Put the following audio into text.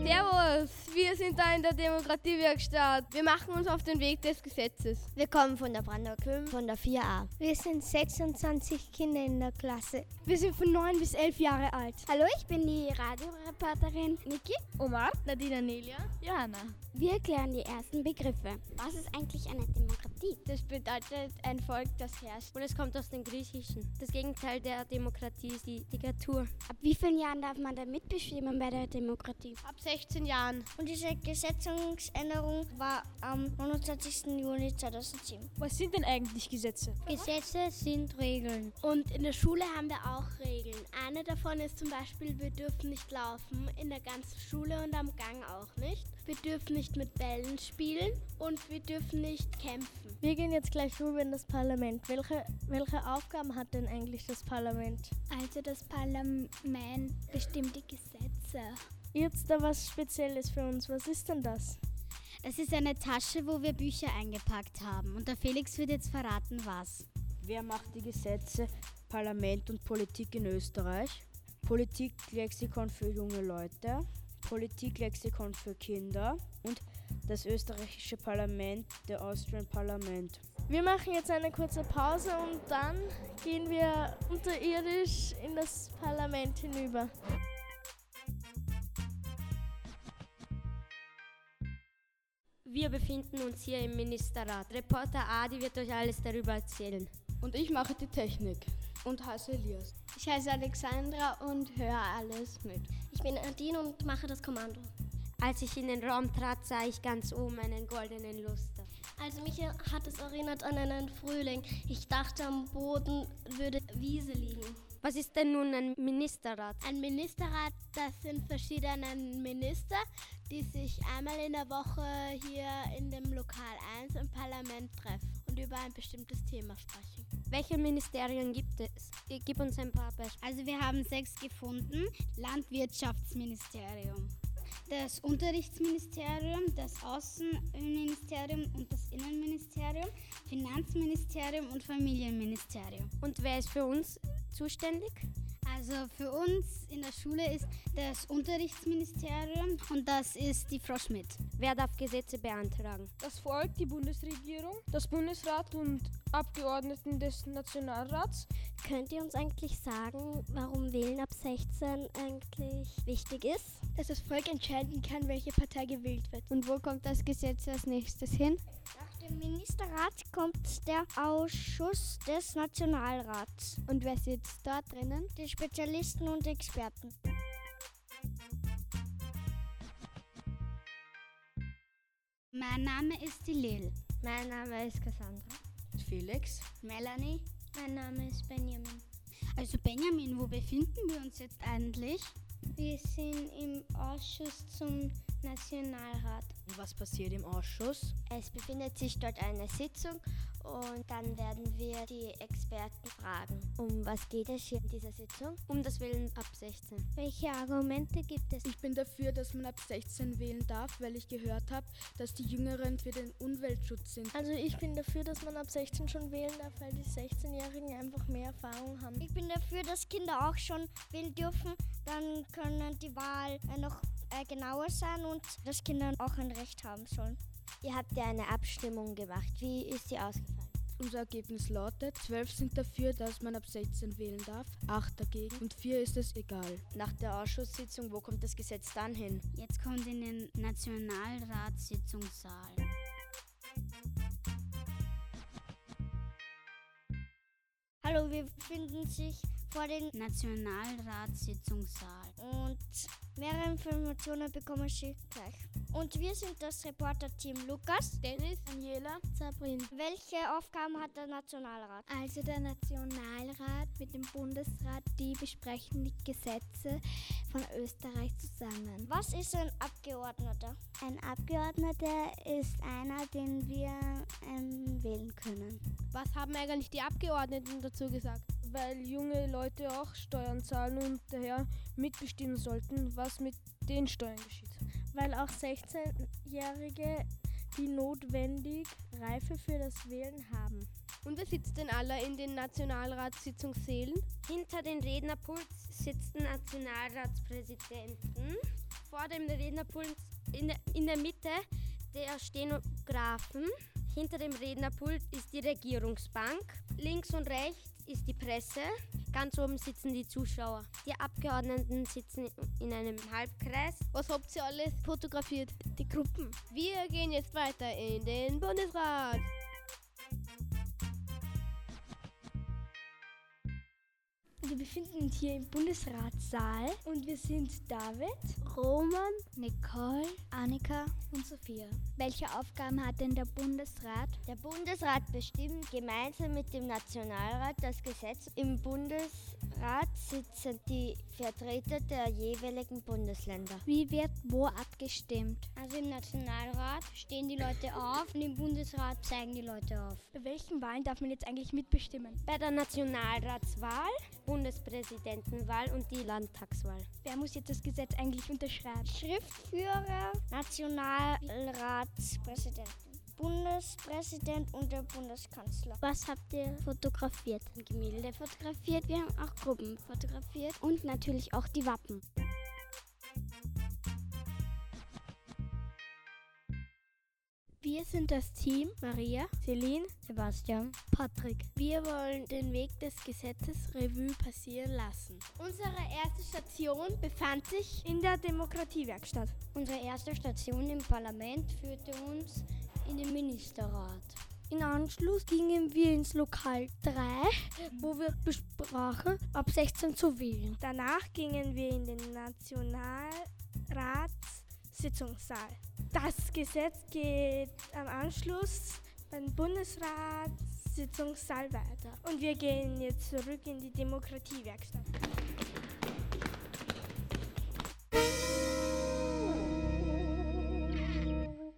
Servus, wir sind da in der Demokratiewerkstatt. Wir machen uns auf den Weg des Gesetzes. Wir kommen von der Brandenburg 5, von der 4a. Wir sind 26 Kinder in der Klasse. Wir sind von 9 bis 11 Jahre alt. Hallo, ich bin die Radioreporterin Niki, Omar, Nadina, Nelia, Johanna. Wir erklären die ersten Begriffe. Was ist eigentlich eine Demokratie? Das bedeutet ein Volk, das herrscht. Und es kommt aus dem Griechischen. Das Gegenteil der Demokratie ist die Diktatur. Ab wie vielen Jahren darf man da mitbestimmen bei der Demokratie? Ab 16 Jahren. Und diese Gesetzesänderung war am 29. Juni 2007. Was sind denn eigentlich Gesetze? Gesetze sind Regeln. Und in der Schule haben wir auch Regeln. Eine davon ist zum Beispiel, wir dürfen nicht laufen in der ganzen Schule und am Gang auch nicht. Wir dürfen nicht mit Bällen spielen und wir dürfen nicht kämpfen. Wir gehen jetzt gleich rüber in das Parlament. Welche Aufgaben hat denn eigentlich das Parlament? Also das Parlament bestimmt die Gesetze. Ihr habt da was Spezielles für uns. Was ist denn das? Das ist eine Tasche, wo wir Bücher eingepackt haben. Und der Felix wird jetzt verraten, was. Wer macht die Gesetze? Parlament und Politik in Österreich. Politiklexikon für junge Leute. Politiklexikon für Kinder. Und das österreichische Parlament, der Austrian Parlament. Wir machen jetzt eine kurze Pause und dann gehen wir unterirdisch in das Parlament hinüber. Wir befinden uns hier im Ministerrat. Reporter Adi wird euch alles darüber erzählen. Und ich mache die Technik und heiße Elias. Ich heiße Alexandra und höre alles mit. Ich bin Nadine und mache das Kommando. Als ich in den Raum trat, sah ich ganz oben einen goldenen Luster. Also mich hat es erinnert an einen Frühling. Ich dachte, am Boden würde Wiese liegen. Was ist denn nun ein Ministerrat? Ein Ministerrat, das sind verschiedene Minister, die sich einmal in der Woche hier in dem Lokal 1 im Parlament treffen und über ein bestimmtes Thema sprechen. Welche Ministerien gibt es? Gib uns ein paar Beispiele. Also wir haben 6 gefunden. Landwirtschaftsministerium, das Unterrichtsministerium, das Außenministerium und das Innenministerium, Finanzministerium und Familienministerium. Und wer ist für uns zuständig? Also für uns in der Schule ist das Unterrichtsministerium und das ist die Frau Schmidt. Wer darf Gesetze beantragen? Das Volk, die Bundesregierung, das Bundesrat und Abgeordneten des Nationalrats. Könnt ihr uns eigentlich sagen, warum Wählen ab 16 eigentlich wichtig ist? Dass das Volk entscheiden kann, welche Partei gewählt wird. Und wo kommt das Gesetz als nächstes hin? Nach dem Ministerrat kommt der Ausschuss des Nationalrats. Und wer sitzt dort drinnen? Die Spezialisten und Experten. Mein Name ist die Lil. Mein Name ist Cassandra. Felix. Melanie. Mein Name ist Benjamin. Also Benjamin, wo befinden wir uns jetzt eigentlich? Wir sind im Ausschuss zum Nationalrat. Und was passiert im Ausschuss? Es befindet sich dort eine Sitzung und dann werden wir die Experten fragen. Um was geht es hier in dieser Sitzung? Um das Wählen ab 16. Welche Argumente gibt es? Ich bin dafür, dass man ab 16 wählen darf, weil ich gehört habe, dass die Jüngeren für den Umweltschutz sind. Also ich bin dafür, dass man ab 16 schon wählen darf, weil die 16-Jährigen einfach mehr Erfahrung haben. Ich bin dafür, dass Kinder auch schon wählen dürfen. Dann können die Wahl noch genauer sein und dass Kinder auch ein Recht haben sollen. Ihr habt ja eine Abstimmung gemacht. Wie ist sie ausgefallen? Unser Ergebnis lautet, 12 sind dafür, dass man ab 16 wählen darf, 8 dagegen und 4 ist es egal. Nach der Ausschusssitzung, wo kommt das Gesetz dann hin? Jetzt kommt in den Nationalratssitzungssaal. Hallo, wir befinden sich vor dem Nationalratssitzungssaal. Und mehrere Informationen bekommen Sie gleich. Und wir sind das Reporter-Team Lukas, Dennis, Daniela, Sabrin. Welche Aufgaben hat der Nationalrat? Also der Nationalrat mit dem Bundesrat, die besprechen die Gesetze von Österreich zusammen. Was ist ein Abgeordneter? Ein Abgeordneter ist einer, den wir wählen können. Was haben eigentlich die Abgeordneten dazu gesagt? Weil junge Leute auch Steuern zahlen und daher mitbestimmen sollten, was mit den Steuern geschieht. Weil auch 16-Jährige die notwendig Reife für das Wählen haben. Und wer sitzt denn alle in den Nationalratssitzungssälen? Hinter den Rednerpult sitzen Nationalratspräsidenten, Vor dem Rednerpult in der Mitte der Stenografen. Hinter dem Rednerpult ist die Regierungsbank. Links und rechts ist die Presse. Ganz oben sitzen die Zuschauer. Die Abgeordneten sitzen in einem Halbkreis. Was habt ihr alles fotografiert? Die Gruppen. Wir gehen jetzt weiter in den Bundesrat. Wir befinden uns hier im Bundesratssaal und wir sind David, Roman, Nicole, Annika und Sophia. Welche Aufgaben hat denn der Bundesrat? Der Bundesrat bestimmt gemeinsam mit dem Nationalrat das Gesetz. Im Bundesrat sitzen die Vertreter der jeweiligen Bundesländer. Wie wird wo abgestimmt? Also im Nationalrat stehen die Leute auf und im Bundesrat zeigen die Leute auf. bei welchen Wahlen darf man jetzt eigentlich mitbestimmen? Bei der Nationalratswahl, Bundespräsidentenwahl und die Landtagswahl. Wer muss jetzt das Gesetz eigentlich unterschreiben? Schriftführer, Nationalratspräsidenten, Bundespräsident und der Bundeskanzler. Was habt ihr fotografiert? Gemälde fotografiert, wir haben auch Gruppen fotografiert und natürlich auch die Wappen. Wir sind das Team Maria, Celine, Sebastian, Patrick. Wir wollen den Weg des Gesetzes Revue passieren lassen. Unsere erste Station befand sich in der Demokratiewerkstatt. Unsere erste Station im Parlament führte uns in den Ministerrat. In Anschluss gingen wir ins Lokal 3, wo wir besprachen, ab 16 zu wählen. Danach gingen wir in den Nationalratssitzungssaal. Das Gesetz geht am Anschluss beim Bundesratssitzungssaal weiter. Und wir gehen jetzt zurück in die Demokratiewerkstatt.